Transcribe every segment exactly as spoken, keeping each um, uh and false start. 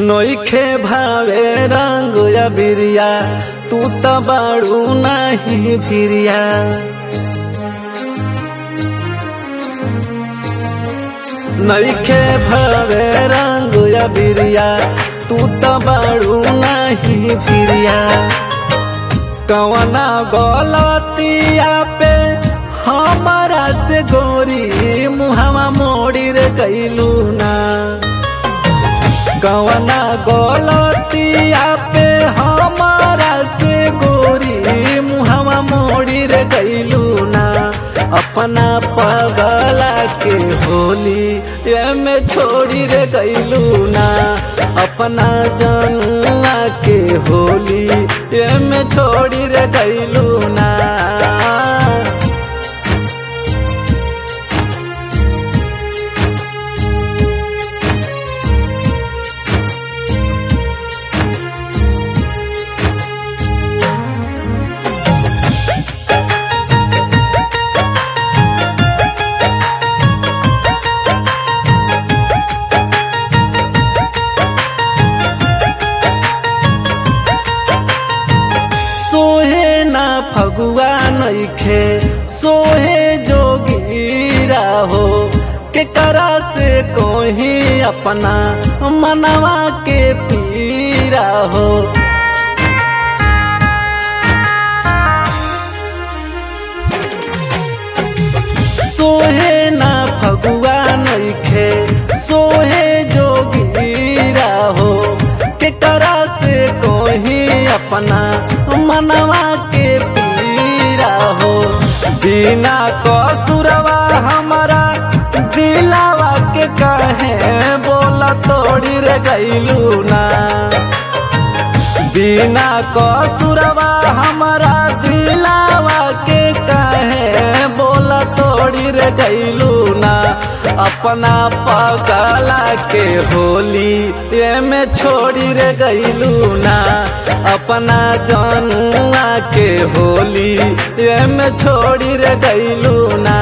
नोइखे भावे रंग या बिरिया तू तो बाड़ू नहीं भिरिया। नोइखे भावे रंग या बिरिया तू तो बाड़ू नहीं भिरिया। कवना गलतिया पे हमारा से गोरी मुहावा मोड़ी रे कैलू ना। कवना गलतिया पे हमारा से गोरी मुहावा मोड़ी रे कैलू ना। अपना पगला के होली ये में छोड़ी रे कैलू ना। अपना जनुआ के होली ये में छोड़ी रे कैलू ना। सोहे ना फगुआ नइखे सोहे जोगीरा हो। के करा से कोही अपना मनवा के पीरा हो। सोहे ना फगुआ नइखे सोहे जोगीरा हो। के करा से कोही अपना मनवा के पीरा हो। बिना कसुरवा हमारा दिलावा के कहे बोला तोड़ी रे गैलू ना। बिना कसुरवा हमारा दिलावा के कहे बोला तोड़ी रे गैलू ना। अपना पगला के होली ये में छोड़ी रे गैलू ना। अपना जनुआ के होली ये में छोड़ी रे गैलू ना।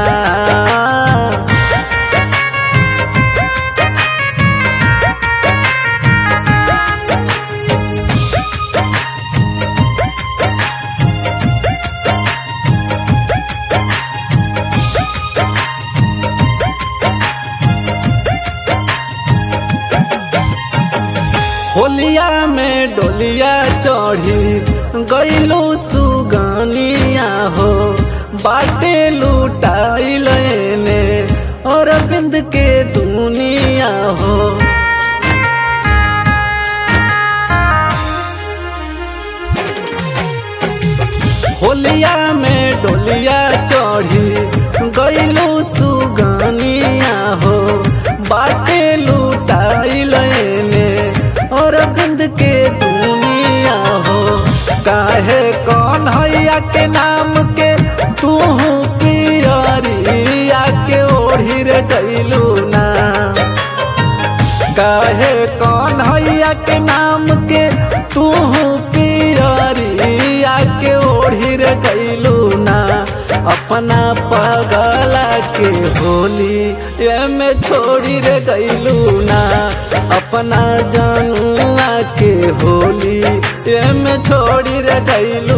होलिया में डोलिया चढ़ी गईलू सुगनिया हो। बाटे लुटाइल ने और बिंद के दुनिया हो। होलिया में डोलिया चढ़ी गईलू सुगनिया हो। बाटे लुटाइल ने और बिंद के दुनिया हो। काहे कौन हैया के नाम के तू पियरिया के ओढ़ी रे कैलू ना। काहे कौन हैया के नाम के तू पियरिया के ओढ़ी रे कैलू ना। अपना पगला के होली ये में छोड़ी रे गैलू ना। अपना जनुआ के होली ये में छोड़ी रे गैलू